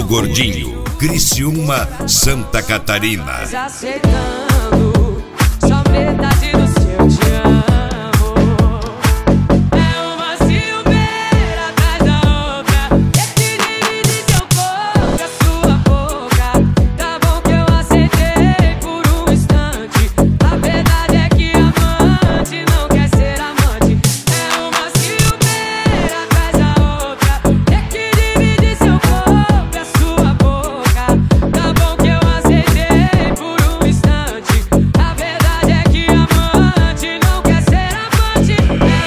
Gordinho, Criciúma, Santa Catarina. Aceitando só metade do seu te amo. É uma ciumeira atrás da outra, que divide seu corpo, a sua boca. Tá bom que eu aceitei por um instante. A verdade é que amante não quer ser amante. É uma ciumeira atrás da outra, que divide seu corpo, a sua boca. Tá bom que eu aceitei por um instante. A verdade é que amante não quer ser amante.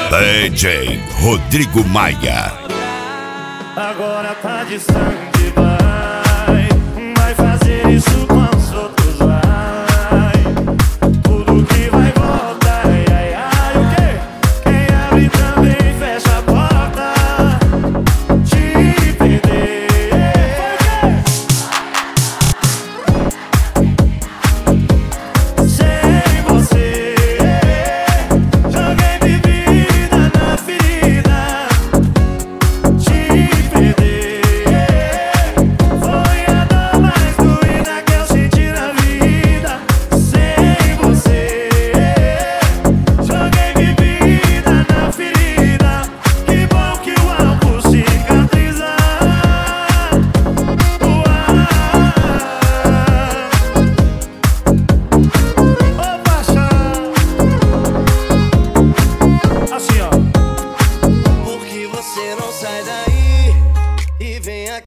DJ Rodrigo Maia. Agora tá distante, vai.